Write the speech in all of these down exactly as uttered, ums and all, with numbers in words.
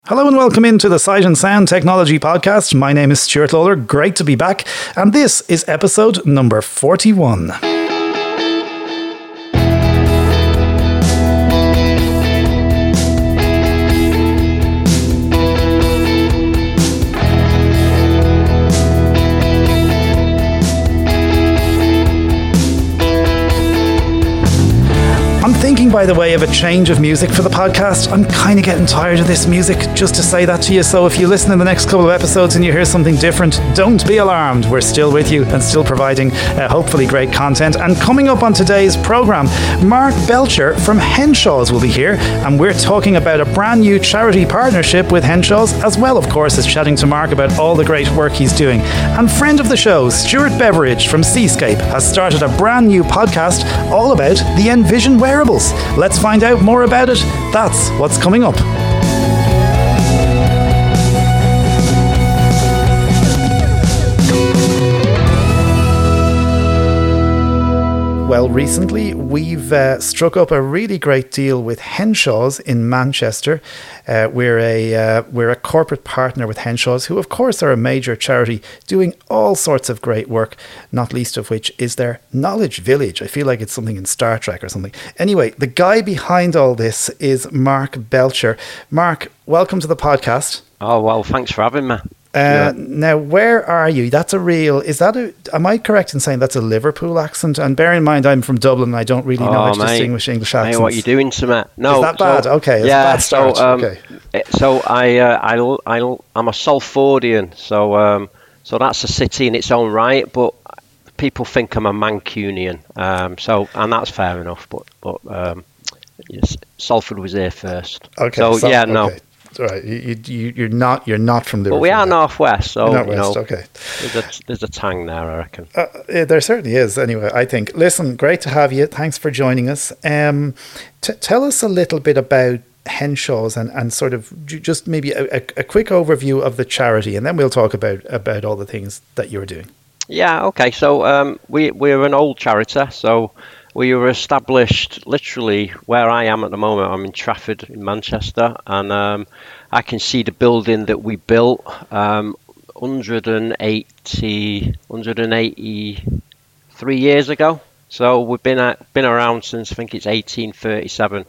Hello and welcome into the Sight and Sound Technology Podcast. My name is Stuart Lawler. Great to be back. And this is episode number forty-one. Thinking, by the way, of a change of music for the podcast. I'm kind of getting tired of this music, just to say that to you. So if you listen in the next couple of episodes and you hear something different, don't be alarmed. We're still with you and still providing uh, hopefully great content. And coming up on today's program, Mark Belcher from Henshaws will be here, and we're talking about a brand new charity partnership with Henshaws, as well, of course, as chatting to Mark about all the great work he's doing. And friend of the show, Stuart Beveridge from Seascape, has started a brand new podcast all about the Envision wearables. Let's find out more about it. That's what's coming up. Well, recently we've uh, struck up a really great deal with Henshaws in Manchester. Uh, we're a uh, we're a corporate partner with Henshaws, who of course are a major charity doing all sorts of great work, not least of which is their Knowledge Village. I feel like it's something in Star Trek or something. Anyway, the guy behind all this is Mark Belcher. Mark, welcome to the podcast. Oh, well, thanks for having me. Uh, yeah. Now, where are you? That's a real, is that a, am I correct in saying that's a Liverpool accent? And bear in mind, I'm from Dublin and I don't really know oh, how to mate, distinguish English accents. Mate, what are you doing to me? No, is that bad? So, okay, yeah, bad start. so, um, okay. So I, uh, I, I, I'm a Salfordian, so um, so that's a city in its own right, but people think I'm a Mancunian, um, so, and that's fair enough, but, but um, yes, Salford was there first. Okay, so, so yeah, no. Okay. All right, you, you, you're not you're not from Liverpool. But we are northwest, so northwest, you know, okay. There's a, there's a tang there, I reckon. Uh, yeah, there certainly is. Anyway, I think. Listen, great to have you. Thanks for joining us. Um, t- tell us a little bit about Henshaws and, and sort of just maybe a, a, a quick overview of the charity, and then we'll talk about about all the things that you're doing. Yeah. Okay. So um, we we're an old charity, so. We were established literally where I am at the moment. I'm in Trafford in Manchester, and um, I can see the building that we built um, one hundred eighty, one hundred eighty-three years ago. So we've been at, been around since I think it's eighteen thirty-seven.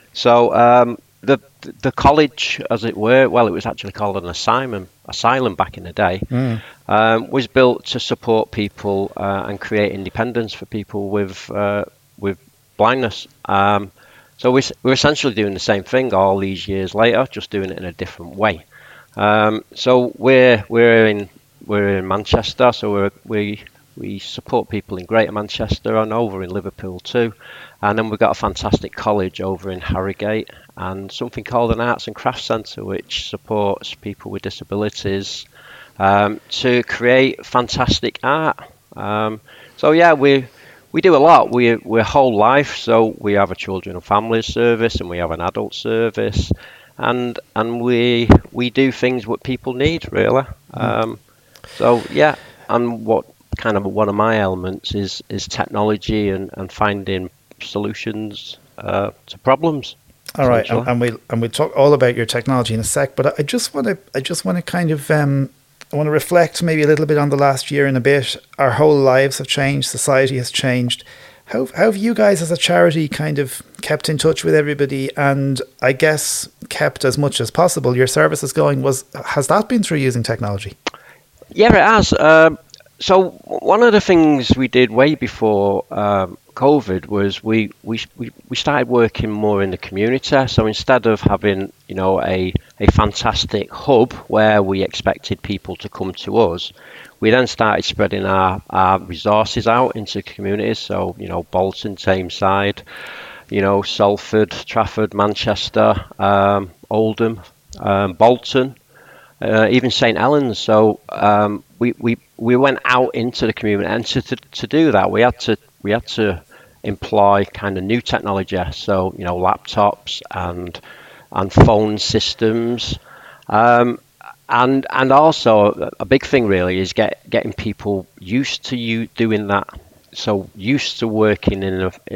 So um, the the college, as it were, well, it was actually called an asylum, asylum back in the day, mm. um, was built to support people uh, and create independence for people with uh, with blindness. Um, so we're, we're essentially doing the same thing all these years later, just doing it in a different way. Um, so we're we're in we're in Manchester, so we're, we we support people in Greater Manchester and over in Liverpool too. And then we've got a fantastic college over in Harrogate and something called an Arts and Crafts Centre, which supports people with disabilities um, to create fantastic art. Um, so yeah, we we do a lot. We, we're whole life, so we have a children and families service and we have an adult service, and and we we do things what people need, really. Um, so yeah, and what kind of one of my elements is is technology and, and finding solutions uh, to problems. All right, and, and we'll and we'll talk all about your technology in a sec. But I just want to I just want to kind of um, I want to reflect maybe a little bit on the last year and a bit. Our whole lives have changed. Society has changed. How how have you guys as a charity kind of kept in touch with everybody, and I guess kept as much as possible your services going? Was has that been through using technology? Yeah, it has. Um, so one of the things we did way before um, COVID was we, we we we started working more in the community. So instead of having, you know, a a fantastic hub where we expected people to come to us, we then started spreading our, our resources out into communities. So, you know, Bolton, Tameside, you know, Salford, Trafford, Manchester, um, Oldham, um, Bolton, uh, even Saint Helens. So um, we, we we went out into the community, and to, to to do that, we had to we had to employ kind of new technology. So, you know, laptops and and phone systems. Um, And and also a big thing really is get getting people used to you doing that. So used to working in a in a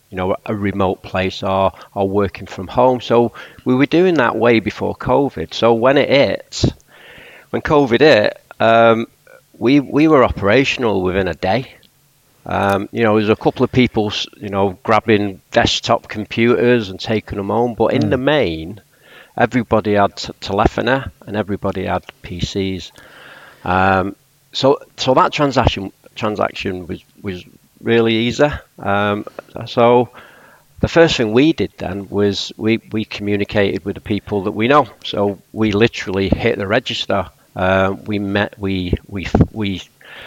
you know, a remote place or, or working from home. So we were doing that way before COVID. So when it hit, when COVID hit, um, we we were operational within a day. Um, you know, there's a couple of people, you know, grabbing desktop computers and taking them home, but in mm. the main, everybody had t- telephony and everybody had P Cs. Um, so, so that transaction transaction was was really easy. Um, so, the first thing we did then was we we communicated with the people that we know. So we literally hit the register. Uh, we met. We we we.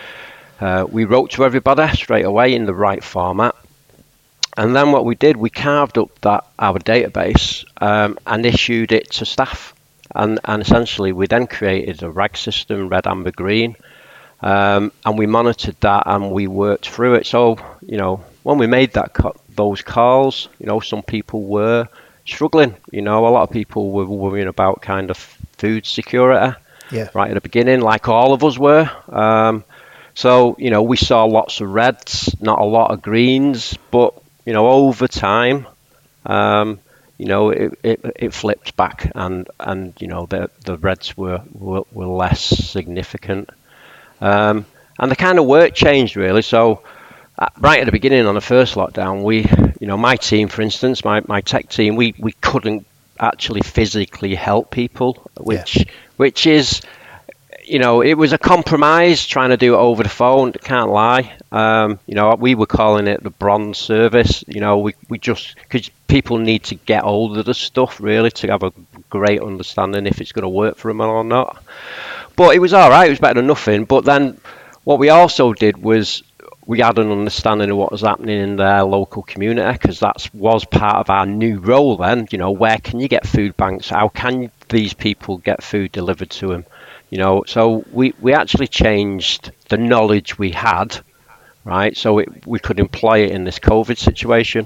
Uh, we wrote to everybody straight away in the right format, and then what we did, we carved up that our database um, and issued it to staff, and, and essentially we then created a R A G system, red, amber, green, um, and we monitored that and we worked through it. So you know, when we made that co- those calls, you know, some people were struggling. You know, a lot of people were worrying about kind of food security, yeah, right at the beginning, like all of us were. Um, So, you know, we saw lots of reds, not a lot of greens, but, you know, over time, um, you know, it, it, it flipped back and, and, you know, the, the reds were, were, were less significant. Um, and the kind of work changed really. So uh, right at the beginning on the first lockdown, we, you know, my team, for instance, my, my tech team, we, we couldn't actually physically help people, which, yeah. which is, you know, it was a compromise trying to do it over the phone. Can't lie. Um, you know, we were calling it the bronze service. You know, we, we just, because people need to get hold of the stuff really to have a great understanding if it's going to work for them or not. But it was all right. It was better than nothing. But then what we also did was we had an understanding of what was happening in their local community, because that was part of our new role then. You know, where can you get food banks? How can these people get food delivered to them? You know, so we, we actually changed the knowledge we had, right? So it, we could employ it in this COVID situation.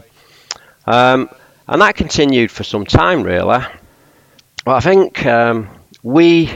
Um, and that continued for some time, really. Well, I think um, we,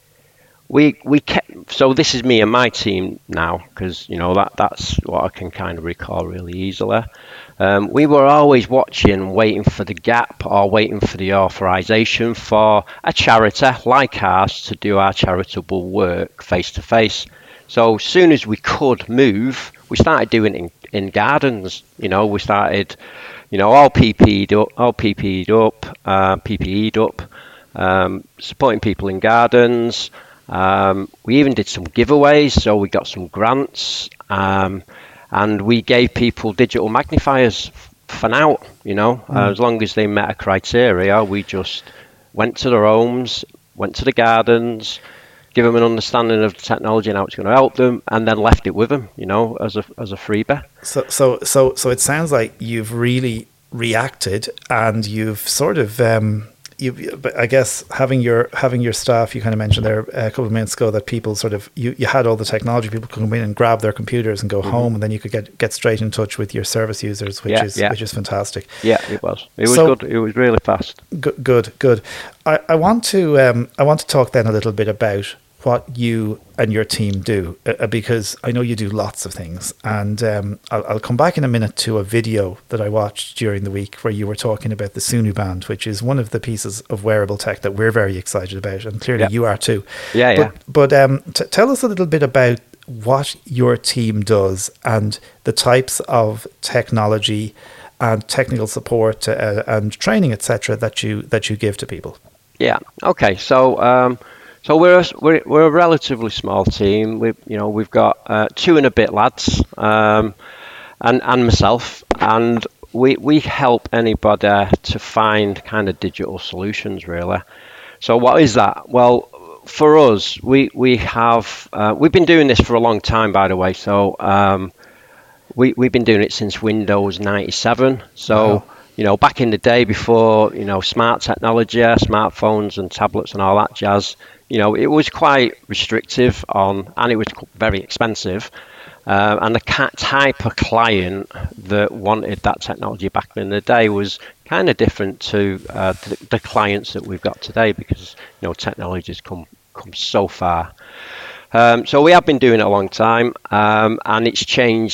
we, we kept, so this is me and my team now, because, you know, that, that's what I can kind of recall really easily. Um, we were always watching, waiting for the gap or waiting for the authorization for a charity like ours to do our charitable work face to face. So as soon as we could move, we started doing it in, in gardens. You know, we started, you know, all P P E'd up, all P P E'd up, uh, P P E'd up, um, supporting people in gardens. Um, we even did some giveaways, so we got some grants. Um, And we gave people digital magnifiers for now, you know, mm. uh, as long as they met a criteria. We just went to their homes, went to the gardens, give them an understanding of the technology and how it's going to help them, and then left it with them, you know, as a as a freebie. So, so, so, so it sounds like you've really reacted, and you've sort of. Um You, I guess having your having your staff, you kind of mentioned there a couple of minutes ago that people sort of you, you had all the technology, people could come in and grab their computers and go mm-hmm. home, and then you could get, get straight in touch with your service users, which yeah, is yeah. which is fantastic. Yeah, it was. It was so, good. It was really fast. Good, good, good. I, I want to um, I want to talk then a little bit about what you and your team do, uh, because I know you do lots of things, and um, I'll, I'll come back in a minute to a video that I watched during the week where you were talking about the Sunu Band, which is one of the pieces of wearable tech that we're very excited about, and clearly yeah. you are too. Yeah, but, yeah. But um, t- tell us a little bit about what your team does and the types of technology and technical support uh, and training, et cetera, that you that you give to people. Yeah. Okay. So. Um, So we're a, we're we're a relatively small team. We you know we've got uh, two and a bit lads, um, and and myself, and we we help anybody to find kind of digital solutions really. So what is that? Well, for us, we we have uh, we've been doing this for a long time, by the way. So um, we we've been doing it since Windows ninety-seven. So. Wow. You know, back in the day before, you know, smart technology, smartphones and tablets and all that jazz, you know, it was quite restrictive on, and it was very expensive. Uh, and the type of client that wanted that technology back in the day was kind of different to uh, the, the clients that we've got today, because, you know, technology's come, come so far. Um, so we have been doing it a long time, um, and it's changed it,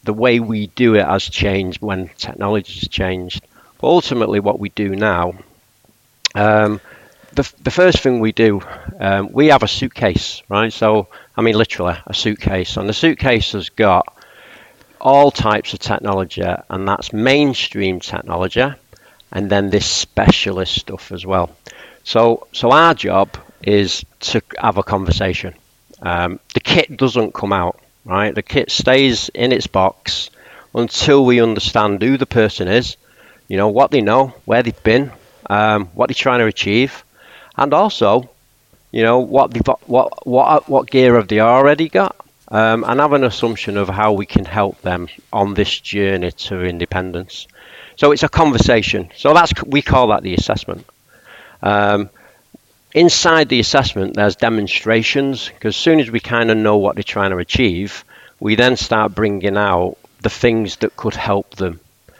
the way we do it has changed when technology has changed. But ultimately, what we do now, um, the the first thing we do, um, we have a suitcase, right? So I mean, literally a suitcase, and the suitcase has got all types of technology, and that's mainstream technology, and then this specialist stuff as well. So, so our job is to have a conversation. Um, the kit doesn't come out, right? The kit stays in its box until we understand who the person is, you know, what they know, where they've been, um, what they're trying to achieve, and also, you know, what they've, what what what gear have they already got. Um, and have an assumption of how we can help them on this journey to independence. So it's a conversation. So that's we call that the assessment. Um, inside the assessment, there's demonstrations, because as soon as we kind of know what they're trying to achieve, we then start bringing out the things that could help them.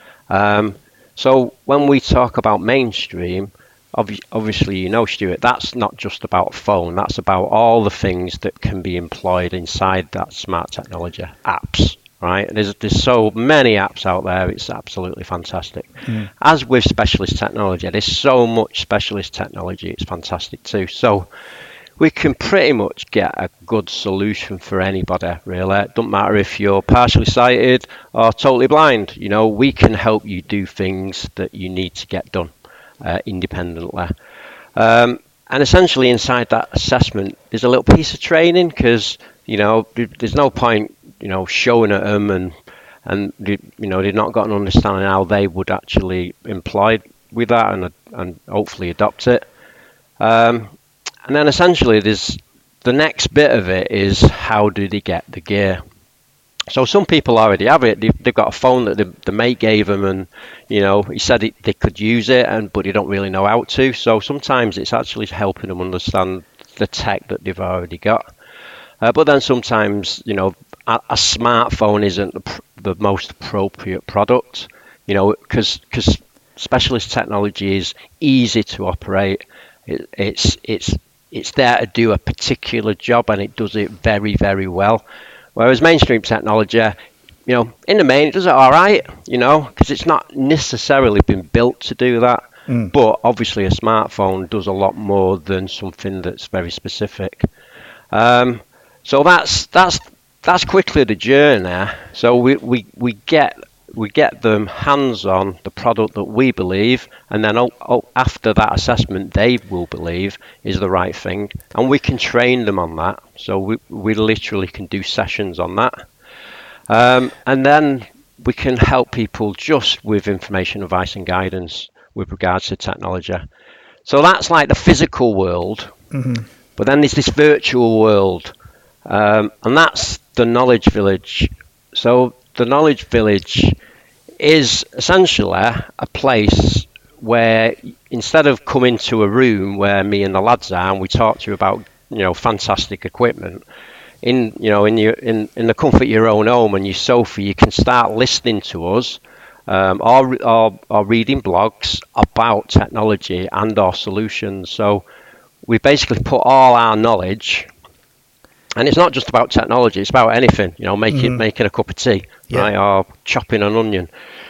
Um, so when we talk about mainstream, obviously, you know, Stuart, that's not just about a phone. That's about all the things that can be employed inside that smart technology apps, right? There's there's so many apps out there. It's absolutely fantastic. Mm. As with specialist technology, there's so much specialist technology. It's fantastic too. So we can pretty much get a good solution for anybody, really. It doesn't matter if you're partially sighted or totally blind. You know, we can help you do things that you need to get done. Uh, independently. Um, and essentially inside that assessment, there's a little piece of training, because, you know, there's no point, you know, showing at them and, and you know, they've not got an understanding how they would actually employ with that and, and hopefully adopt it. Um, and then essentially there's the next bit of it is how do they get the gear? So some people already have it. They've, they've got a phone that the, the mate gave them, and you know he said it, they could use it, and but they don't really know how to. So sometimes it's actually helping them understand the tech that they've already got. Uh, but then sometimes you know a, a smartphone isn't the, the most appropriate product. You know because because specialist technology is easy to operate. It, it's it's it's there to do a particular job, and it does it very very well. Whereas mainstream technology, you know, in the main, it does it all right, you know, because it's not necessarily been built to do that. Mm. But obviously a smartphone does a lot more than something that's very specific. Um, so that's that's that's quickly the journey. So we, we, we get we get them hands on the product that we believe, and then oh, oh, after that assessment they will believe is the right thing, and we can train them on that. So we we literally can do sessions on that, um, and then we can help people just with information, advice and guidance with regards to technology. So that's like the physical world, mm-hmm. But then there's this virtual world, um, and that's the knowledge village. So the knowledge village is essentially a place where instead of coming to a room where me and the lads are and we talk to you about, you know, fantastic equipment, in you know in your in, in the comfort of your own home and your sofa, you can start listening to us um, or, or or reading blogs about technology and our solutions. So we basically put all our knowledge. And it's not just about technology; it's about anything, you know, making mm. making a cup of tea, yeah. right, or chopping an onion.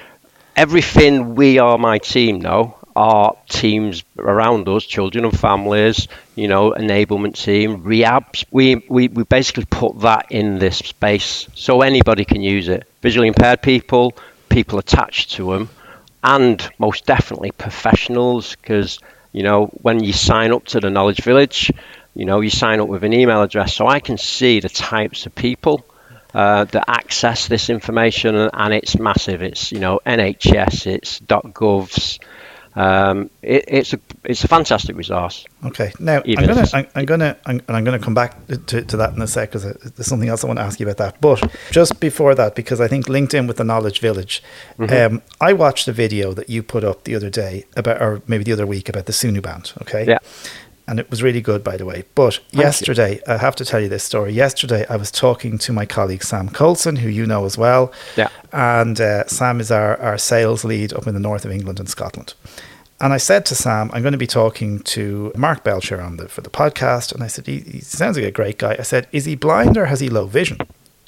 Everything we are my team know, our teams around us, children and families, you know, enablement team, rehabs. We, we we basically put that in this space so anybody can use it. Visually impaired people, people attached to them, and most definitely professionals, because you know when you sign up to the Knowledge Village. You know, you sign up with an email address, so I can see the types of people uh, that access this information, and it's massive. It's, you know, N H S, it's .govs. Um, it, it's a it's a fantastic resource. Okay, now I'm gonna I'm, I'm gonna I'm, and I'm gonna come back to, to that in a sec, because there's something else I want to ask you about that. But just before that, because I think linked in with the Knowledge Village, mm-hmm. um, I watched a video that you put up the other day about, or maybe the other week, about the Sunu band. Okay. Yeah. And it was really good, by the way. But Thank yesterday, you. I have to tell you this story. Yesterday, I was talking to my colleague, Sam Coulson, who you know as well. Yeah. And uh, Sam is our, our sales lead up in the north of England and Scotland. And I said to Sam, I'm going to be talking to Mark Belcher on the, for the podcast. And I said, he, he sounds like a great guy. I said, is he blind or has he low vision?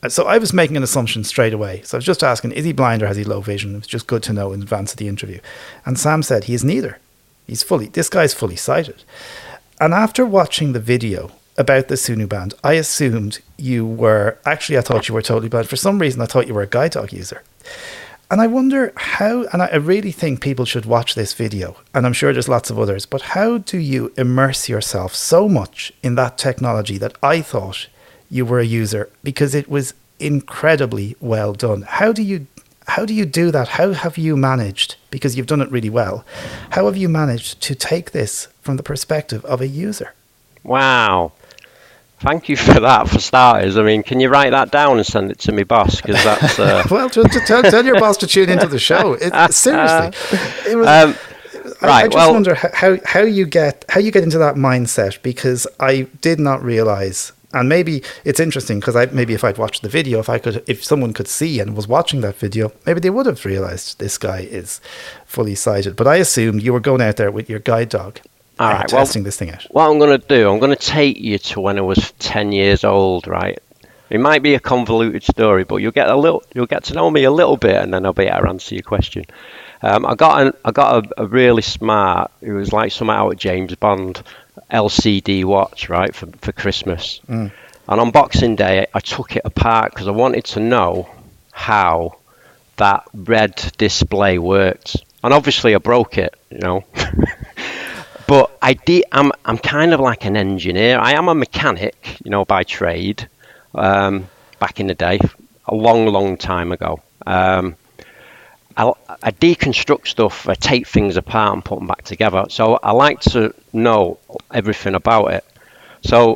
So I was making an assumption straight away. So I was just asking, is he blind or has he low vision? It was just good to know in advance of the interview. And Sam said he is neither. He's fully, this guy's fully sighted. And after watching the video about the Sunu band, I assumed you were, actually I thought you were totally blind. For some reason I thought you were a guide dog user. And I wonder how, and I really think people should watch this video, and I'm sure there's lots of others, but how do you immerse yourself so much in that technology that I thought you were a user, because it was incredibly well done? How do you how do you do that? How have you managed, because you've done it really well, how have you managed to take this from the perspective of a user? Wow. Thank you for that, for starters. I mean, can you write that down and send it to me boss? Because that's... Uh... well, just to tell, tell your boss to tune into the show. It, seriously. It was, um, I, right, I just well, wonder how, how you get how you get into that mindset, because I did not realise... And maybe it's interesting because I maybe if I'd watched the video, if I could, if someone could see and was watching that video, maybe they would have realised this guy is fully sighted. But I assumed you were going out there with your guide dog, all uh, right, testing well, this thing out. What I'm going to do, I'm going to take you to when I was ten years old, right? It might be a convoluted story, but you'll get a little, you'll get to know me a little bit, and then I'll be able to answer your question. Um, I got an, I got a, a really smart, it was like something out of James Bond, L C D watch, right, for, for Christmas. Mm. And on Boxing Day, I took it apart because I wanted to know how that red display worked. And obviously I broke it, you know. But I did, I'm, I'm kind of like an engineer. I am a mechanic, you know, by trade, um, back in the day, a long, long time ago. Um, I, I deconstruct stuff, I take things apart and put them back together. So I like to know everything about it. So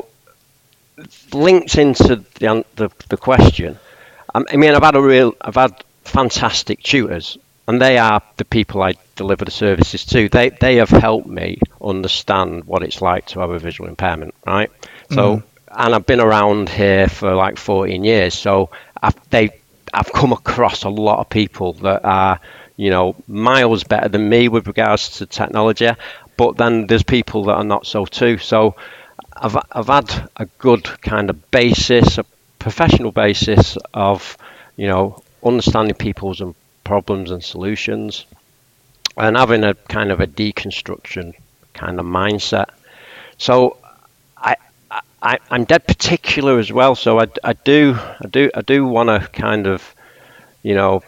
linked into the the, the question, I mean, I've had a real, I've had fantastic tutors, and they are the people I deliver the services to. They they have helped me understand what it's like to have a visual impairment, right? So, mm. and I've been around here for like fourteen years, so I've, they. I've come across a lot of people that are, you know, miles better than me with regards to technology, but then there's people that are not so too. So I've I've had a good kind of basis, a professional basis of, you know, understanding people's problems and solutions, and having a kind of a deconstruction kind of mindset. So I. I, I'm dead particular as well, so I, I do I do I do want to kind of, you know,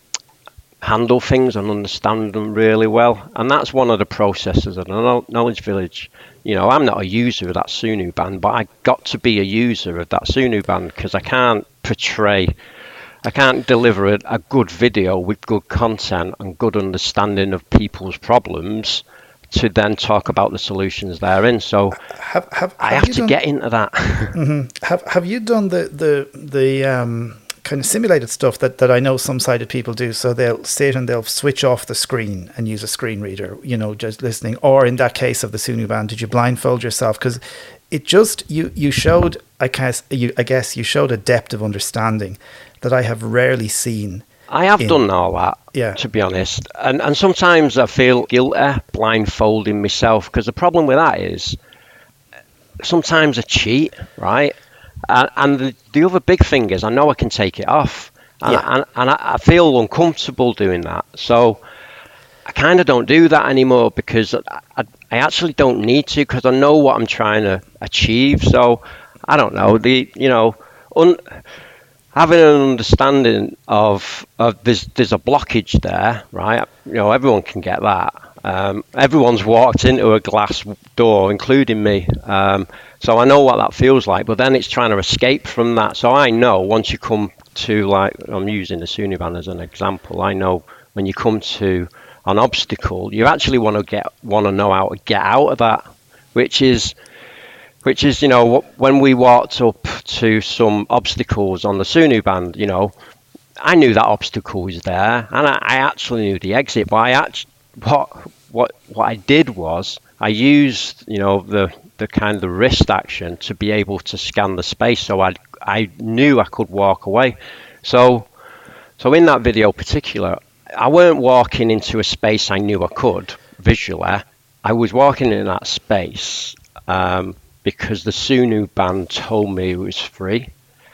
handle things and understand them really well, and that's one of the processes of the Knowledge Village. You know, I'm not a user of that Sunu band, but I got to be a user of that Sunu band because I can't portray, I can't deliver a, a good video with good content and good understanding of people's problems to then talk about the solutions therein. So have, have, have I have to done, get into that. Mm-hmm. Have Have you done the the the um, kind of simulated stuff that, that I know some sighted people do? So they'll sit and they'll switch off the screen and use a screen reader, you know, just listening. Or in that case of the Sunu band, did you blindfold yourself? Because it just you you showed I guess you I guess you showed a depth of understanding that I have rarely seen. I have in, done all that, yeah. To be honest. And and sometimes I feel guilty blindfolding myself, because the problem with that is sometimes I cheat, right? Uh, and the, the other big thing is I know I can take it off. And, yeah. and, and I, I feel uncomfortable doing that. So I kind of don't do that anymore because I, I, I actually don't need to, because I know what I'm trying to achieve. So I don't know, the you know... Un, having an understanding of, of there's there's a blockage there, right? You know, everyone can get that. Um, everyone's walked into a glass door, including me. Um, so I know what that feels like. But then it's trying to escape from that. So I know once you come to, like, I'm using the Sunu band as an example. I know when you come to an obstacle, you actually want to get want to know how to get out of that, which is. Which is, you know, when we walked up to some obstacles on the Sunu band, you know, I knew that obstacle was there, and I, I actually knew the exit. But I actually, what what what I did was I used, you know, the the kind of the wrist action to be able to scan the space, so I I knew I could walk away. So so in that video particular, I weren't walking into a space I knew I could visually. I was walking in that space. Um, because the Sunu band told me it was free.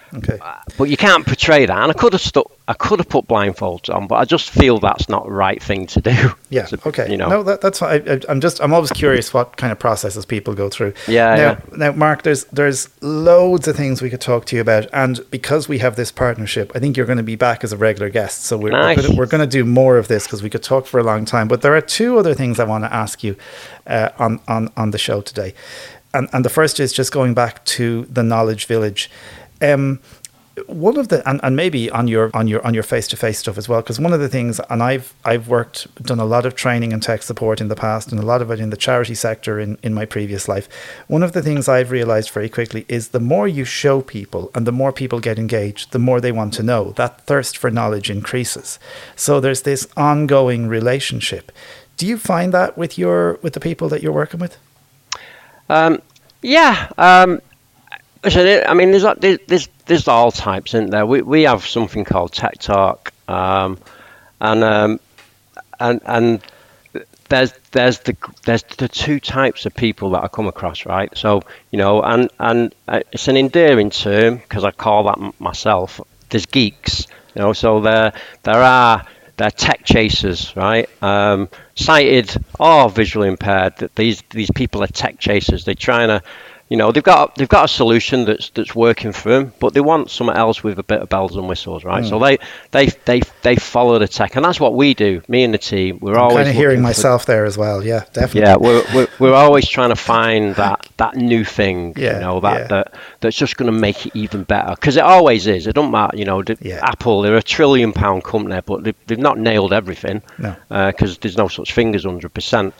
Okay. But you can't portray that. And I could have stuck, I could have put blindfolds on, but I just feel that's not the right thing to do. Yeah. to, Okay. You know. No, that, that's fine. I, I'm just, I'm always curious what kind of processes people go through. Yeah. Now, yeah. now, Mark, there's there's loads of things we could talk to you about, and because we have this partnership, I think you're going to be back as a regular guest. So we're Nice. we're, gonna, we're going to do more of this because we could talk for a long time. But there are two other things I want to ask you uh, on on on the show today, and and the first is just going back to the Knowledge Village. Um, one of the and, and maybe on your on your on your face-to-face stuff as well, because one of the things, and I've I've worked done a lot of training and tech support in the past, and a lot of it in the charity sector in in my previous life. One of the things I've realized very quickly is the more you show people and the more people get engaged, the more they want to know. That thirst for knowledge increases. So there's this ongoing relationship. Do you find that with your with the people that you're working with? Um, yeah. Um, I mean, there's there's there's all types, isn't there? We we have something called Tech Talk, um, and um, and and there's there's the there's the two types of people that I come across, right? So you know, and and it's an endearing term because I call that myself. There's geeks, you know. So there there are they're tech chasers, right? Um, sighted or visually impaired. That these these people are tech chasers. They're trying to. You know, they've got they've got a solution that's that's working for them, but they want something else with a bit of bells and whistles, right? Mm. So they they they they follow the tech, and that's what we do. Me and the team, we're I'm always kind of hearing myself for, there as well. Yeah, definitely. Yeah, we're we're, we're always trying to find that, that new thing. Yeah, you know that, yeah. that that's just going to make it even better, because it always is. It don't matter. You know, the, yeah. Apple, they're a trillion pound company, but they've, they've not nailed everything. No, because uh, there's no such thing as one hundred percent.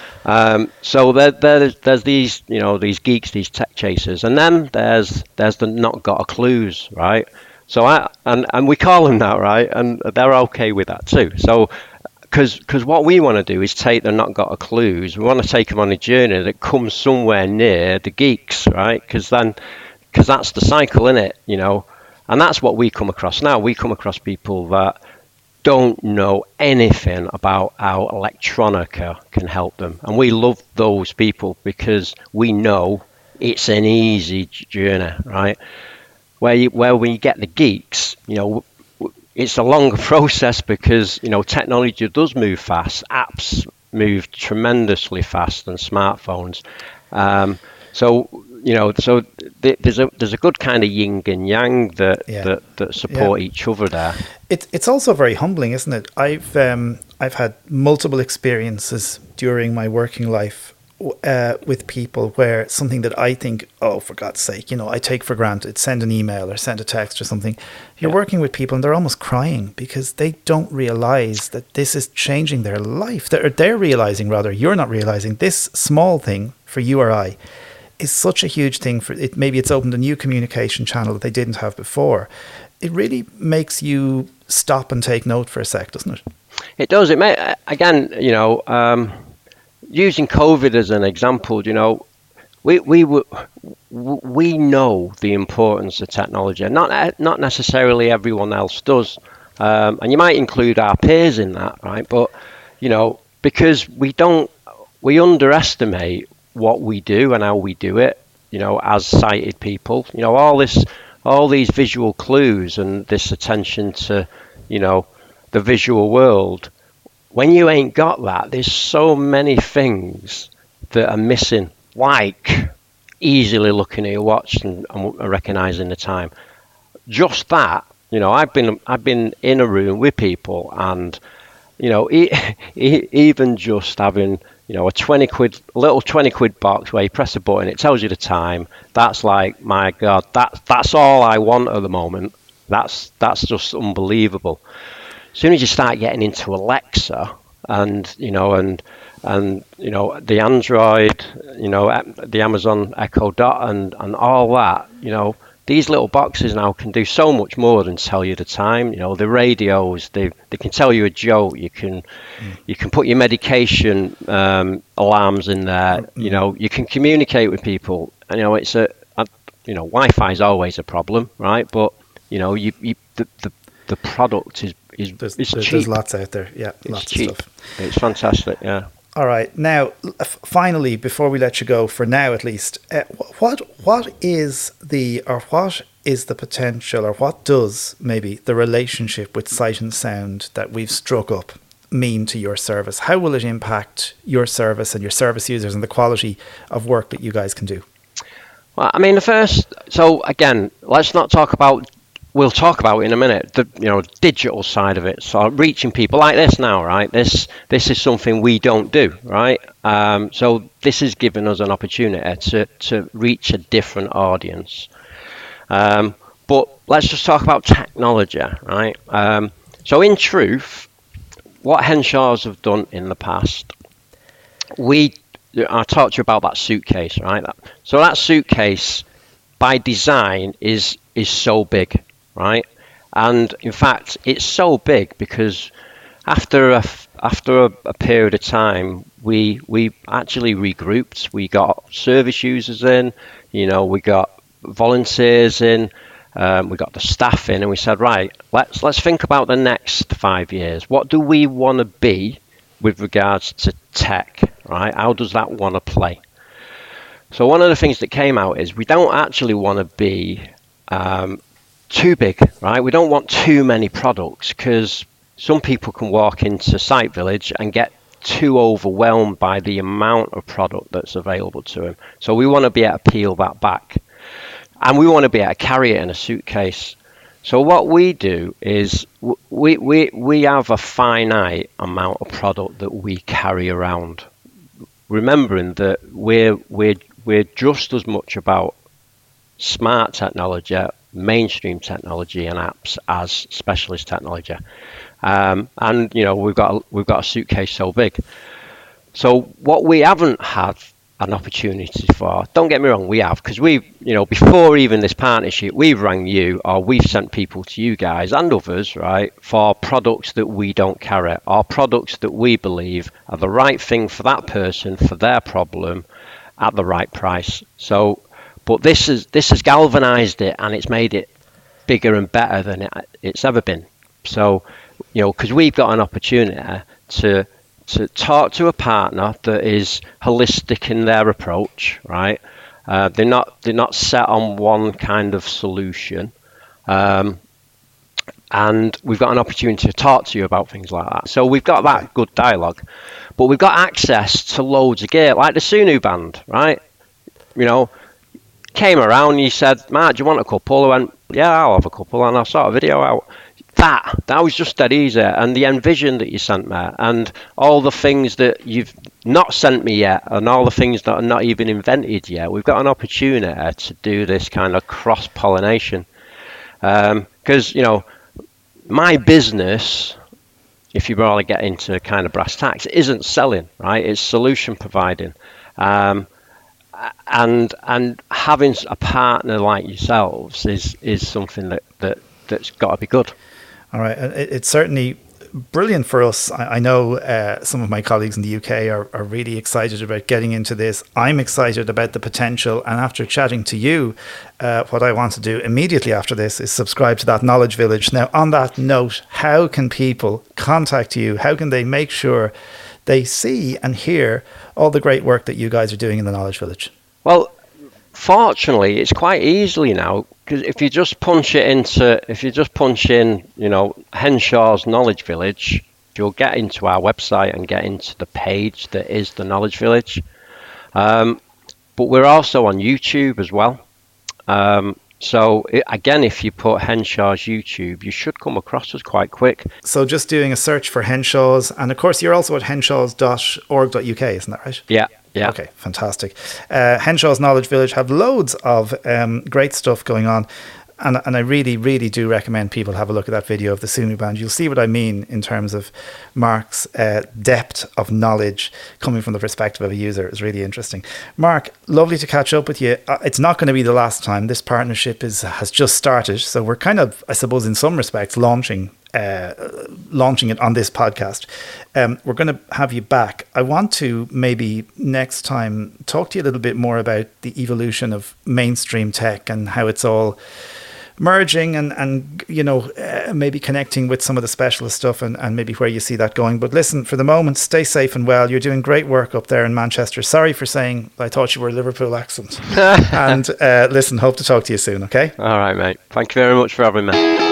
Um, so there, there's there's these you know these geeks, these tech chasers, and then there's there's the not got a clues, right? So I and and we call them that, right? And they're okay with that too. So because because what we want to do is take the not got a clues, we want to take them on a journey that comes somewhere near the geeks, right? Because then because that's the cycle, isn't it? You know, and that's what we come across now. We come across people that don't know anything about how electronica can help them, and we love those people because we know it's an easy journey, right? Where you, where we get the geeks, you know, it's a longer process because you know technology does move fast. Apps move tremendously fast than smartphones, um, so. You know, so th- there's a there's a good kind of yin and yang that yeah. that, that support yeah. each other there. It's it's also very humbling, isn't it? I've um, I've had multiple experiences during my working life uh, with people where something that I think, oh, for God's sake, you know, I take for granted, send an email or send a text or something. You're yeah. working with people and they're almost crying because they don't realize that this is changing their life. They're they're realizing, rather, you're not realizing this small thing for you or I is such a huge thing for it. Maybe it's opened a new communication channel that they didn't have before. It really makes you stop and take note for a sec, doesn't it? It does. It may, again, you know, um, using COVID as an example, you know, we we we know the importance of technology. Not not necessarily everyone else does, um, and you might include our peers in that, right? But you know, because we don't, we underestimate what we do and how we do it, you know, as sighted people. You know, all this, all these visual clues and this attention to, you know, the visual world. When you ain't got that, there's so many things that are missing, like easily looking at your watch and, and recognizing the time. Just that, you know, I've been I've been in a room with people, and you know, e- e- even just having, you know, a twenty quid, little twenty quid box where you press a button, it tells you the time. That's like, my God, that that's all I want at the moment. That's that's just unbelievable. As soon as you start getting into Alexa and, you know, and and you know the Android, you know, the Amazon Echo Dot and and all that, you know, these little boxes now can do so much more than tell you the time. You know, the radios, they they can tell you a joke. You can mm. you can put your medication um, alarms in there. Mm. You know, you can communicate with people. And, you know, it's a, a you know, Wi-Fi is always a problem, right? But you know, you, you the, the the product is is there's, is there's, cheap. There's lots out there. Yeah, it's lots cheap. of stuff. It's fantastic. Yeah. All right. Now, f- finally, before we let you go, for now at least, uh, what what is the or what is the potential, or what does maybe the relationship with Sight and Sound that we've struck up mean to your service? How will it impact your service and your service users and the quality of work that you guys can do? Well, I mean, the first. So again, let's not talk about. We'll talk about in a minute the you know digital side of it. So reaching people like this now, right? This this is something we don't do, right? Um, so this is giving us an opportunity to to reach a different audience. Um, but let's just talk about technology, right? Um, so in truth, what Henshaws have done in the past, we I talked to you about that suitcase, right? So that suitcase, by design, is is so big. Right, and in fact, it's so big because after a after a, a period of time, we we actually regrouped. We got service users in, you know, we got volunteers in, um, we got the staff in, and we said, right, let's let's think about the next five years. What do we want to be with regards to tech? Right, how does that want to play? So one of the things that came out is we don't actually want to be um, too big, right? We don't want too many products because some people can walk into Sight Village and get too overwhelmed by the amount of product that's available to them. So we want to be able to peel that back, and we want to be able to carry it in a suitcase. So what we do is we we we have a finite amount of product that we carry around, remembering that we're we're we're just as much about smart technology, mainstream technology and apps as specialist technology. Um, and you know, we've got a, we've got a suitcase so big. So what we haven't had an opportunity for, don't get me wrong, we have, because we've, you know, before even this partnership, we've rang you or we've sent people to you guys and others, right, for products that we don't carry, or products that we believe are the right thing for that person, for their problem, at the right price. So But this is this has galvanized it, and it's made it bigger and better than it, it's ever been. So, you know, because we've got an opportunity to to talk to a partner that is holistic in their approach, right? Uh, they're not they're not set on one kind of solution, um, and we've got an opportunity to talk to you about things like that. So we've got that good dialogue, but we've got access to loads of gear, like the Sunu band, right? You know. Came around and you said, Mark, do you want a couple? I went, yeah, I'll have a couple, and I sort a video out. That, that was just dead easy. And the Envision that you sent me, and all the things that you've not sent me yet, and all the things that are not even invented yet, we've got an opportunity to do this kind of cross-pollination. Because, um, you know, my business, if you really get into kind of brass tacks, isn't selling, right? It's solution providing. Um, And and having a partner like yourselves is is something that, that, that's got to be good. All right. It, it's certainly brilliant for us. I, I know uh, some of my colleagues in the U K are, are really excited about getting into this. I'm excited about the potential. And after chatting to you, uh, what I want to do immediately after this is subscribe to that Knowledge Village. Now, on that note, how can people contact you? How can they make sure they see and hear all the great work that you guys are doing in the Knowledge Village? Well, fortunately, it's quite easily now, because if you just punch it into, if you just punch in, you know, Henshaws Knowledge Village, you'll get into our website and get into the page that is the Knowledge Village. Um, but we're also on YouTube as well. Um, So it, again, if you put Henshaws YouTube, you should come across us quite quick. So just doing a search for Henshaws, and of course you're also at henshaws dot org dot U K, isn't that right? Yeah, yeah. Okay, fantastic. Uh, Henshaws Knowledge Village have loads of um, great stuff going on. And, and I really, really do recommend people have a look at that video of the Sunu band. You'll see what I mean in terms of Mark's uh, depth of knowledge coming from the perspective of a user. It's really interesting. Mark, lovely to catch up with you. Uh, it's not going to be the last time. This partnership is has just started. So we're kind of, I suppose, in some respects, launching uh, launching it on this podcast. Um, we're going to have you back. I want to maybe next time talk to you a little bit more about the evolution of mainstream tech and how it's all merging and, and you know, uh, maybe connecting with some of the specialist stuff and, and maybe where you see that going. But listen, for the moment, stay safe and well. You're doing great work up there in Manchester. Sorry for saying I thought you were a Liverpool accent. And uh, listen, hope to talk to you soon, okay? All right, mate. Thank you very much for having me.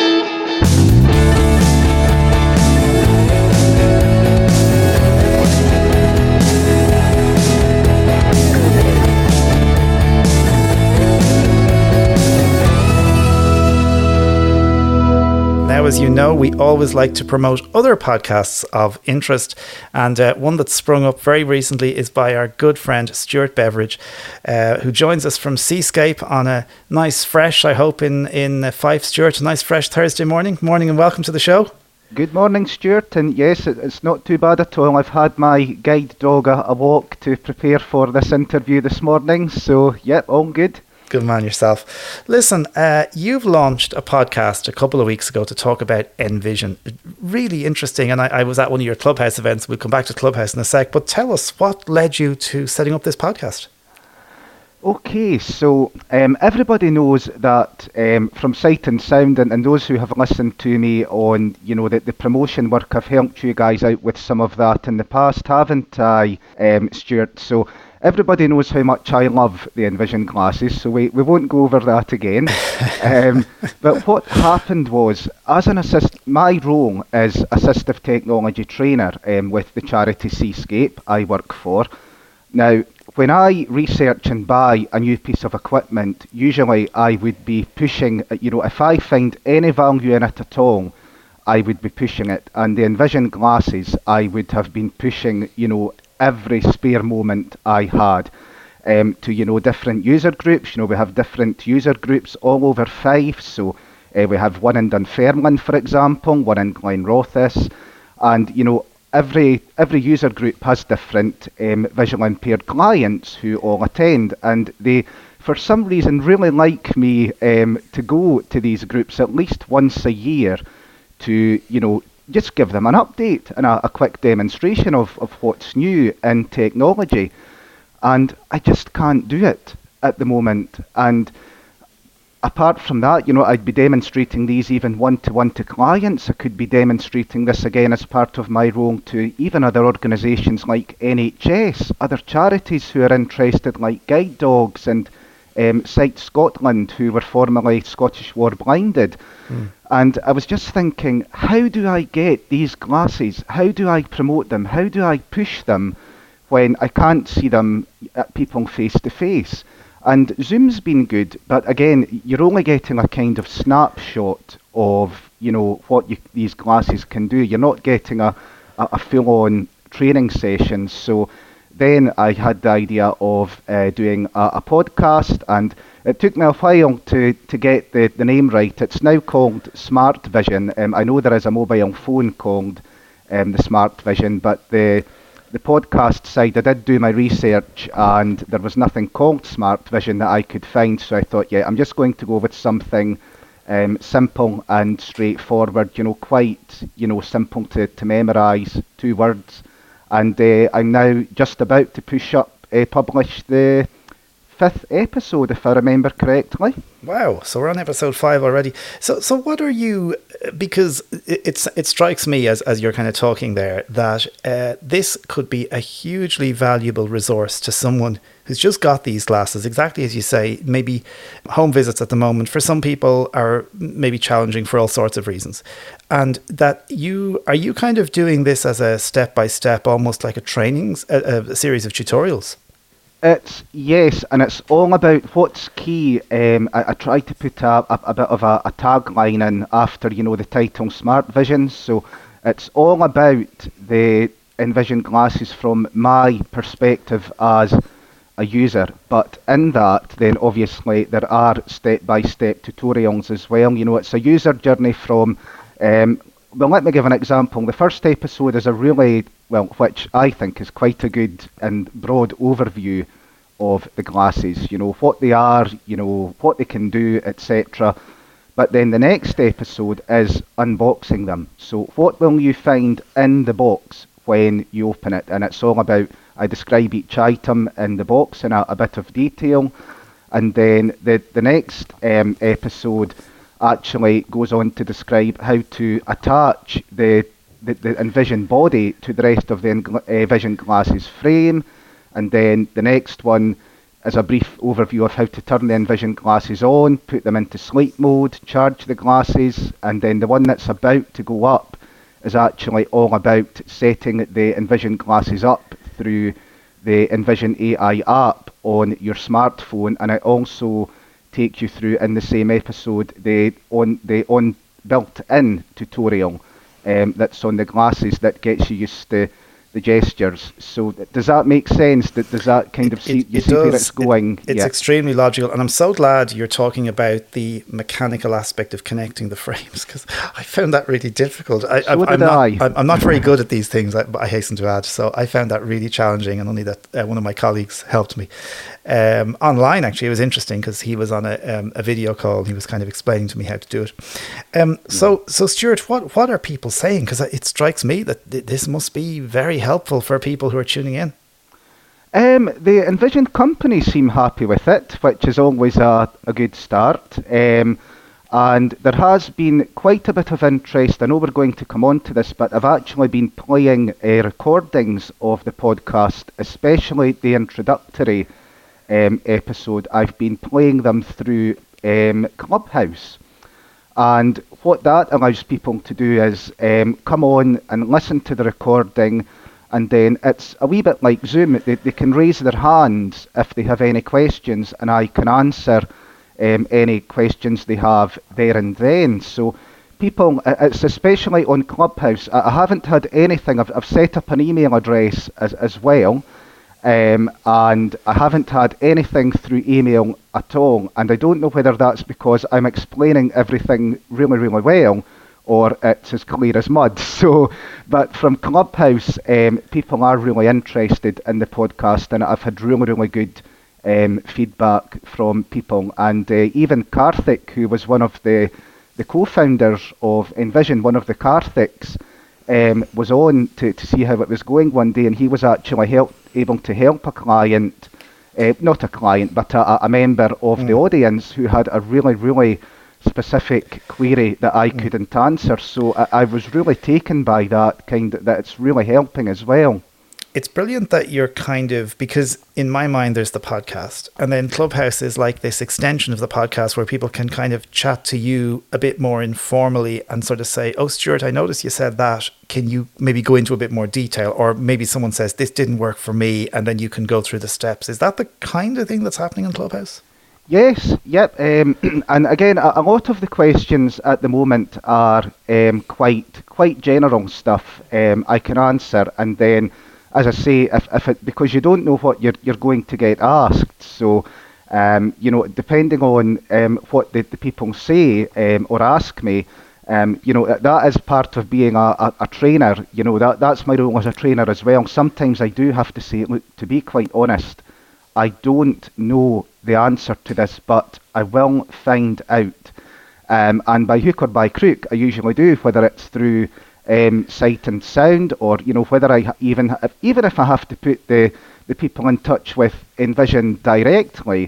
Now, as you know, we always like to promote other podcasts of interest, and uh, one that's sprung up very recently is by our good friend Stuart Beveridge, uh, who joins us from Seascape on a nice, fresh, I hope, in, in Fife. Stuart, a nice, fresh Thursday morning. Morning and welcome to the show. Good morning, Stuart, and yes, it, it's not too bad at all. I've had my guide dog a, a walk to prepare for this interview this morning, so yep, all good. Good man yourself. Listen, uh, you've launched a podcast a couple of weeks ago to talk about Envision. Really interesting. And I, I was at one of your Clubhouse events. We'll come back to Clubhouse in a sec. But tell us, what led you to setting up this podcast? Okay, so um, everybody knows that um, from Sight and Sound, and, and those who have listened to me on, you know, the, the promotion work, I've helped you guys out with some of that in the past, haven't I, um, Stuart? So everybody knows how much I love the Envision glasses, so we, we won't go over that again. um, but what happened was, as an assist, my role as assistive technology trainer um, with the charity Seascape I work for. Now, when I research and buy a new piece of equipment, usually I would be pushing, you know, if I find any value in it at all, I would be pushing it. And the Envision glasses, I would have been pushing, you know, every spare moment I had um, to, you know, different user groups. You know, we have different user groups all over Fife. So uh, we have one in Dunfermline, for example, one in Glenrothes. And, you know, every every user group has different um, visually impaired clients who all attend. And they, for some reason, really like me um, to go to these groups at least once a year to, you know, just give them an update and a, a quick demonstration of, of what's new in technology. And I just can't do it at the moment. And apart from that, you know, I'd be demonstrating these even one-to-one to clients. I could be demonstrating this again as part of my role to even other organisations like N H S, other charities who are interested, like Guide Dogs and um, Sight Scotland, who were formerly Scottish War Blinded. Mm. And I was just thinking, how do I get these glasses? How do I promote them? How do I push them when I can't see them at people face to face? And Zoom's been good, but again, you're only getting a kind of snapshot of, you know, what you, these glasses can do. You're not getting a, a, a full-on training session. So then I had the idea of uh, doing a, a podcast, and it took me a while to, to get the, the name right. It's now called Smart Vision. Um, I know there is a mobile phone called um, the Smart Vision, but the the podcast side, I did do my research, and there was nothing called Smart Vision that I could find. So I thought, yeah, I'm just going to go with something um, simple and straightforward. You know, quite you know simple to to memorise, two words. And uh, I'm now just about to push up, uh, publish the fifth episode, if I remember correctly. Wow, so we're on episode five already. So so what are you, because it, it's, it strikes me as, as you're kind of talking there, that uh, this could be a hugely valuable resource to someone who's just got these glasses, exactly as you say. Maybe home visits at the moment for some people are maybe challenging for all sorts of reasons. And that you, are you kind of doing this as a step-by-step, almost like a training, a, a series of tutorials? It's, yes, and it's all about what's key. Um, I, I try to put a, a, a bit of a, a tagline in after, you know, the title Smart Vision. So it's all about the Envision glasses from my perspective as a user. But in that, then obviously there are step-by-step tutorials as well. You know, it's a user journey from, um, well, let me give an example. The first episode is a really, well, which I think is quite a good and broad overview of the glasses, you know, what they are, you know, what they can do, et cetera. But then the next episode is unboxing them. So what will you find in the box when you open it? And it's all about, I describe each item in the box in a, a bit of detail. And then the, the next um, episode actually goes on to describe how to attach the, the, the Envision body to the rest of the Envision glasses frame. And then the next one is a brief overview of how to turn the Envision glasses on, put them into sleep mode, charge the glasses, and then the one that's about to go up is actually all about setting the Envision glasses up through the Envision A I app on your smartphone, and I also take you through in the same episode the on the on built-in tutorial um, that's on the glasses that gets you used to the gestures. So does that make sense? That does that kind of see it, you it see does. where it's going? It, it's yeah. extremely logical, and I'm so glad you're talking about the mechanical aspect of connecting the frames, because I found that really difficult. I, So I, did I'm, not, I. I'm, I'm not very good at these things, I, I hasten to add. So I found that really challenging, and only that uh, one of my colleagues helped me. Um, online, actually, it was interesting because he was on a, um, a video call and he was kind of explaining to me how to do it. Um, so, so Stuart, what, what are people saying? Because it strikes me that th- this must be very helpful for people who are tuning in. Um, the Envision company seem happy with it, which is always a, a good start. Um, and there has been quite a bit of interest. I know we're going to come on to this, but I've actually been playing uh, recordings of the podcast, especially the introductory um, episode. I've been playing them through um, Clubhouse. And what that allows people to do is um, come on and listen to the recording, and then it's a wee bit like Zoom. They, they can raise their hands if they have any questions, and I can answer um, any questions they have there and then. So people, it's especially on Clubhouse. I haven't had anything. I've, I've set up an email address as, as well, um, and I haven't had anything through email at all. And I don't know whether that's because I'm explaining everything really, really well, or it's as clear as mud. So, but from Clubhouse, um, people are really interested in the podcast, and I've had really, really good um, feedback from people. And uh, even Karthik, who was one of the, the co-founders of Envision, one of the Karthiks, um, was on to, to see how it was going one day, and he was actually help, able to help a client, uh, not a client, but a, a member of mm. the audience who had a really, really specific query that I mm. couldn't answer. So I, I was really taken by that, kind of, that it's really helping as well. It's brilliant that you're kind of, because in my mind there's the podcast, and then Clubhouse is like this extension of the podcast where people can kind of chat to you a bit more informally and sort of say, oh Stuart, I noticed you said that, can you maybe go into a bit more detail? Or maybe someone says this didn't work for me, and then you can go through the steps. Is that the kind of thing that's happening in Clubhouse? Yes, yep. Um, and again, a, a lot of the questions at the moment are um, quite quite general stuff um, I can answer, and then, as I say, if, if it, because you don't know what you're you're going to get asked, so um, you know, depending on um, what the, the people say um, or ask me, um, you know, that is part of being a, a, a trainer. You know, that that's my role as a trainer as well. Sometimes I do have to say, look, to be quite honest, I don't know the answer to this, but I will find out. Um, and by hook or by crook, I usually do, whether it's through um, Sight and Sound, or you know, whether I even even if I have to put the the people in touch with Envision directly,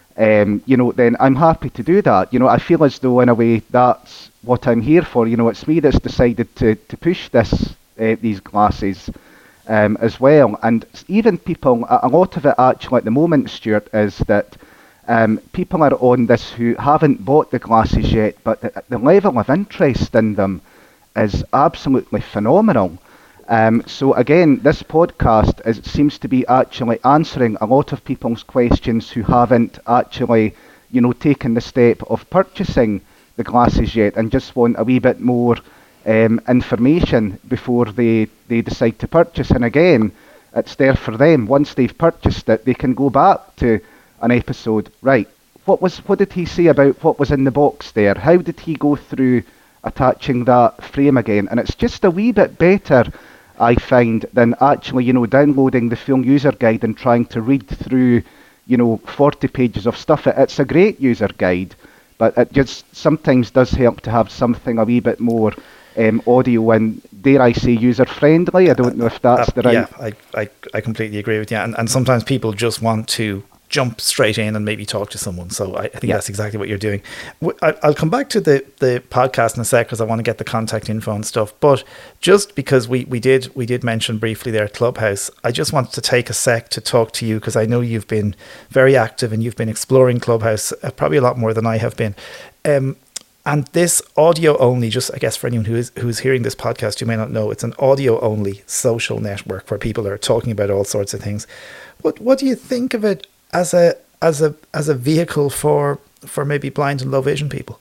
um, you know, then I'm happy to do that. You know, I feel as though in a way that's what I'm here for. You know, it's me that's decided to to push this uh, these glasses um, as well. And even people, a, a lot of it actually at the moment, Stuart, is that um, people are on this who haven't bought the glasses yet, but the, the level of interest in them is absolutely phenomenal. Um, so again, this podcast is, seems to be actually answering a lot of people's questions who haven't actually, you know, taken the step of purchasing the glasses yet and just want a wee bit more um, information before they, they decide to purchase. And again, it's there for them. Once they've purchased it, they can go back to an episode. Right, what was what did he say about what was in the box there? How did he go through attaching that frame again? And it's just a wee bit better, I find, than actually, you know, downloading the full user guide and trying to read through, you know, forty pages of stuff. It, it's a great user guide, but it just sometimes does help to have something a wee bit more um, audio and, dare I say, user friendly. I don't know if that's uh, the right. Yeah, I, I, I completely agree with you. And, and sometimes people just want to jump straight in and maybe talk to someone. So I, I think yeah. that's exactly what you're doing. I, I'll come back to the, the podcast in a sec because I want to get the contact info and stuff. But just because we, we did we did mention briefly there Clubhouse, I just wanted to take a sec to talk to you because I know you've been very active and you've been exploring Clubhouse uh, probably a lot more than I have been. Um, and this audio only, just I guess for anyone who is who's hearing this podcast, you may not know, it's an audio only social network where people are talking about all sorts of things. What what do you think of it as a as a as a vehicle for for maybe blind and low vision people?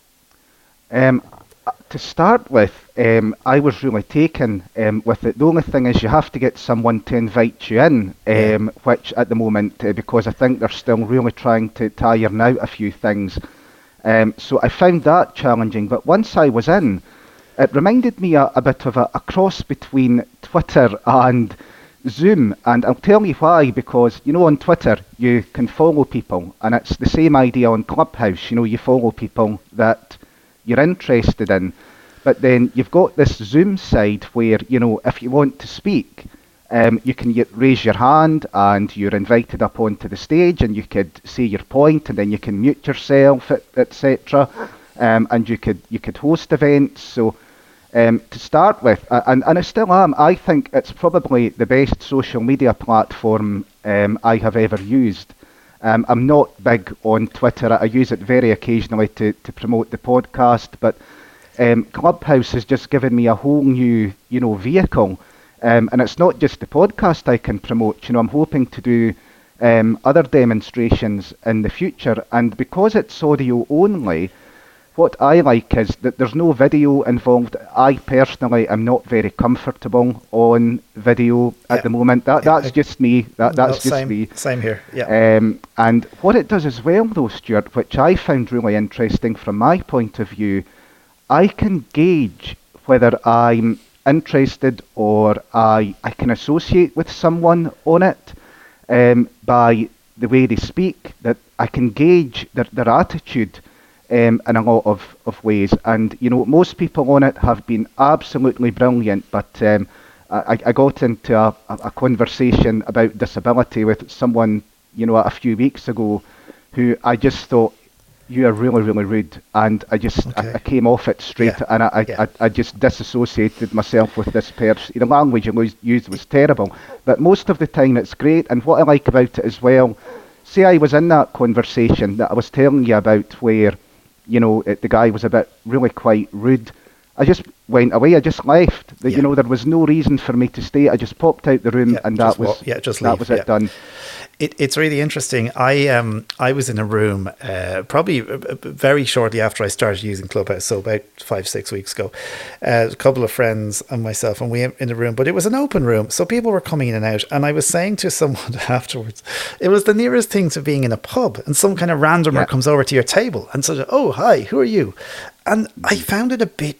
Um, to start with, um, I was really taken um, with it. The only thing is you have to get someone to invite you in, um, yeah. which at the moment, uh, because I think they're still really trying to, to iron out a few things. Um, so I found that challenging. But once I was in, it reminded me a, a bit of a, a cross between Twitter and Zoom, and I'll tell you why, because you know on Twitter you can follow people, and it's the same idea on Clubhouse. You know, you follow people that you're interested in, but then you've got this Zoom side where, you know, if you want to speak, um, you can y- raise your hand and you're invited up onto the stage and you could say your point and then you can mute yourself, et cetera. Um, and you could you could host events. So Um, to start with, uh, and, and I still am, I think it's probably the best social media platform um, I have ever used. Um, I'm not big on Twitter. I use it very occasionally to, to promote the podcast, but um, Clubhouse has just given me a whole new, you know, vehicle. Um, and it's not just the podcast I can promote. You know, I'm hoping to do um, other demonstrations in the future. And because it's audio only, what I like is that there's no video involved. I personally am not very comfortable on video at yeah. the moment. That That's yeah. just me. That, that's no, just same, me. Same here, yeah. Um, and what it does as well, though, Stuart, which I found really interesting from my point of view, I can gauge whether I'm interested or I, I can associate with someone on it um, by the way they speak, that I can gauge their, their attitude Um, in a lot of, of ways. And, you know, most people on it have been absolutely brilliant, but um, I, I got into a, a conversation about disability with someone, you know, a few weeks ago who I just thought, you are really, really rude. And I just, okay. I, I came off it straight yeah. and I, yeah. I, I just disassociated myself with this person. The language I used was terrible, but most of the time it's great. And what I like about it as well, say I was in that conversation that I was telling you about where, you know, it, the guy was a bit really quite rude. I just went away. I just left. The, yeah. You know, there was no reason for me to stay. I just popped out the room, yeah, and that was walk, yeah, just that leave, was yeah. it done. It, it's really interesting. I um I was in a room uh, probably very shortly after I started using Clubhouse, so about five six weeks ago. Uh, a couple of friends and myself, and we were in a room, but it was an open room, so people were coming in and out. And I was saying to someone afterwards, it was the nearest thing to being in a pub, and some kind of randomer yeah. comes over to your table and says, "Oh, hi, who are you?" And I found it a bit.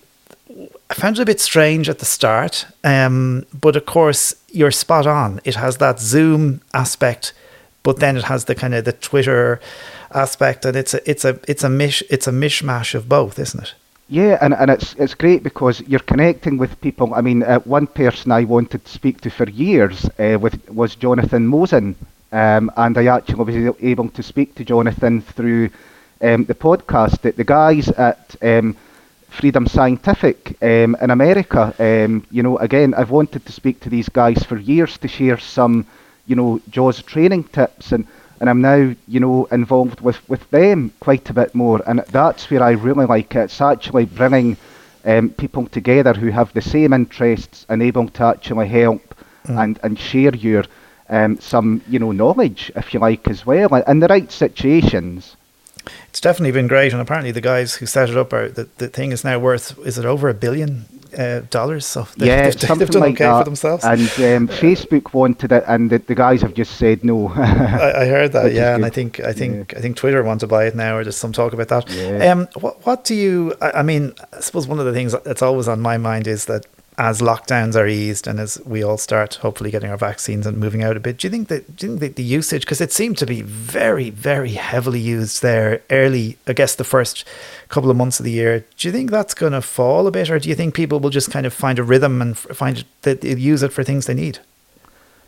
I found it a bit strange at the start, um, but of course you're spot on. It has that Zoom aspect, but then it has the kind of the Twitter aspect, and it's a it's a it's a mish it's a mishmash of both, isn't it? Yeah, and, and it's it's great because you're connecting with people. I mean, uh, one person I wanted to speak to for years uh, with was Jonathan Mosen, um, and I actually was able to speak to Jonathan through um, the podcast. The, the guys at um, Freedom Scientific um, in America, um, you know, again, I've wanted to speak to these guys for years to share some, you know, JAWS training tips, and, and I'm now, you know, involved with, with them quite a bit more, and that's where I really like it. It's actually bringing um, people together who have the same interests and able to actually help mm. and, and share your um, some, you know, knowledge, if you like, as well, in the right situations. It's definitely been great, and apparently the guys who set it up are the, the thing is now worth, is it over a billion uh, dollars? So they, yeah, they've, something they've done like okay that. for themselves. And um, Facebook wanted it, and the, the guys have just said no. I, I heard that, yeah, and I think I think yeah. I think Twitter want to buy it now, or there's some talk about that. Yeah. Um, what what do you? I, I mean, I suppose one of the things that's always on my mind is that as lockdowns are eased and as we all start hopefully getting our vaccines and moving out a bit, do you think that do you think that the usage, because it seemed to be very, very heavily used there early, I guess the first couple of months of the year, do you think that's going to fall a bit, or do you think people will just kind of find a rhythm and find that they use it for things they need?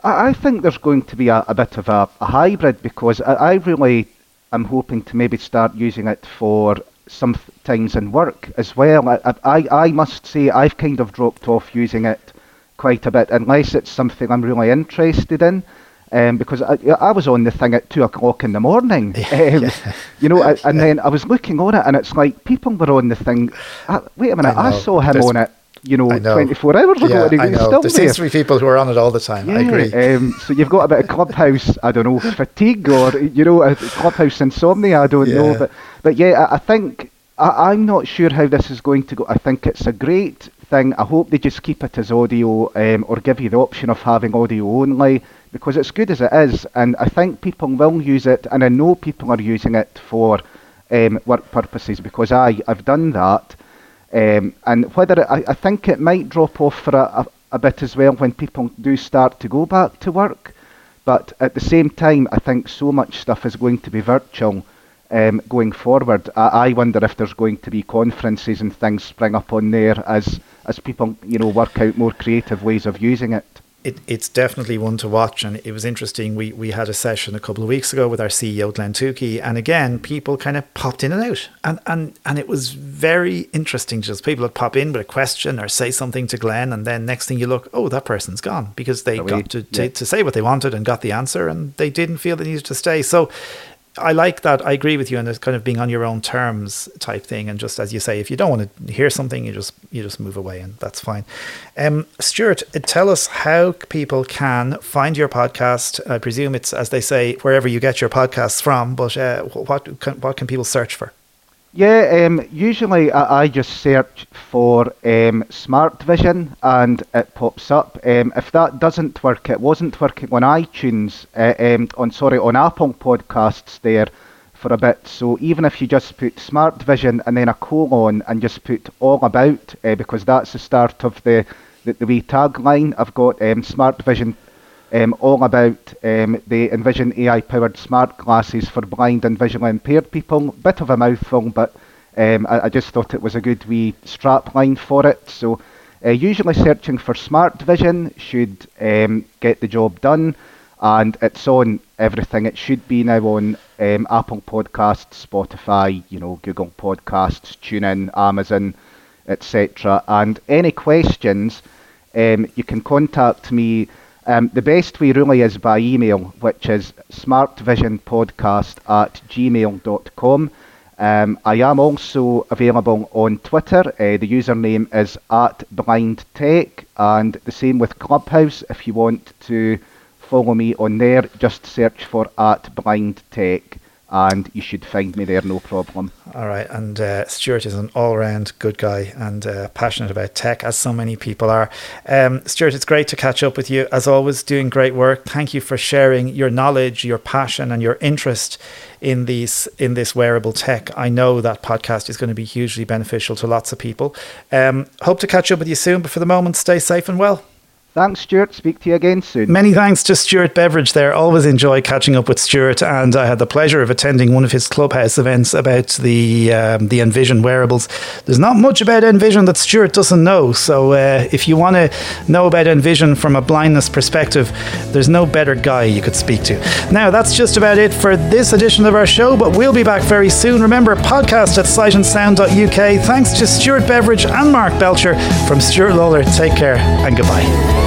I, I think there's going to be a, a bit of a, a hybrid, because I, I really am hoping to maybe start using it for some th- times in work as well. I, I, I must say I've kind of dropped off using it quite a bit, unless it's something I'm really interested in. Um, because I, I was on the thing at two o'clock in the morning, um, yeah. you know, I, and then I was looking on it, and it's like people were on the thing. Uh, wait a minute, I, I saw him There's, on it, you know, know, twenty-four hours ago, yeah, and he I was know. still there. There seems to be people who are on it all the time. Yeah, I agree. Um, so you've got a bit of Clubhouse, I don't know, fatigue, or you know, a Clubhouse insomnia. I don't yeah. know, but but yeah, I, I think I, I'm not sure how this is going to go. I think it's a great thing. I hope they just keep it as audio, um, or give you the option of having audio only, because it's good as it is, and I think people will use it, and I know people are using it for um, work purposes, because I, I've done that, um, and whether it, I, I think it might drop off for a, a, a bit as well when people do start to go back to work, but at the same time I think so much stuff is going to be virtual um, going forward. I, I wonder if there's going to be conferences and things spring up on there as, as people, you know, work out more creative ways of using it. It, it's definitely one to watch, and it was interesting. We we had a session a couple of weeks ago with our C E O Glenn Tukey, and again people kind of popped in and out, and and and it was very interesting. Just people would pop in with a question or say something to Glenn, and then next thing you look, oh, that person's gone, because they got to, to yeah. to say what they wanted and got the answer, and they didn't feel they needed to stay. So I like that. I agree with you, and it's kind of being on your own terms type thing. And just as you say, if you don't want to hear something, you just you just move away, and that's fine. Um, Stuart, tell us how people can find your podcast. I presume it's, as they say, wherever you get your podcasts from. But uh, what can, what can people search for? Yeah, um, usually I, I just search for um, Smart Vision and it pops up. Um, if that doesn't work, it wasn't working on iTunes, uh, um, on sorry, on Apple Podcasts there for a bit. So even if you just put Smart Vision and then a colon and just put all about, uh, because that's the start of the the, the wee tagline I've got, um, Smart Vision. Um, all about um, the Envision A I-powered smart glasses for blind and visually impaired people. Bit of a mouthful, but um, I, I just thought it was a good wee strap line for it. So uh, usually searching for Smart Vision should um, get the job done, and it's on everything. It should be now on um, Apple Podcasts, Spotify, you know, Google Podcasts, TuneIn, Amazon, et cetera. And any questions, um, you can contact me. Um, the best way really is by email, which is smartvisionpodcast at gmail dot com. Um, I am also available on Twitter. Uh, the username is at blindtech, and the same with Clubhouse. If you want to follow me on there, just search for at blindtech, and you should find me there, no problem. All right, and uh, Stuart is an all-round good guy and uh, passionate about tech, as so many people are. Um, Stuart, it's great to catch up with you. As always, doing great work. Thank you for sharing your knowledge, your passion, and your interest in these in this wearable tech. I know that podcast is going to be hugely beneficial to lots of people. Um, hope to catch up with you soon, but for the moment, stay safe and well. Thanks, Stuart. Speak to you again soon. Many thanks to Stuart Beveridge there. Always enjoy catching up with Stuart, and I had the pleasure of attending one of his Clubhouse events about the um, the Envision wearables. There's not much about Envision that Stuart doesn't know, so uh, if you want to know about Envision from a blindness perspective, there's no better guy you could speak to. Now, that's just about it for this edition of our show, but we'll be back very soon. Remember, podcast at sight and sound dot U K. Thanks to Stuart Beveridge and Mark Belcher. From Stuart Lawler, take care and goodbye.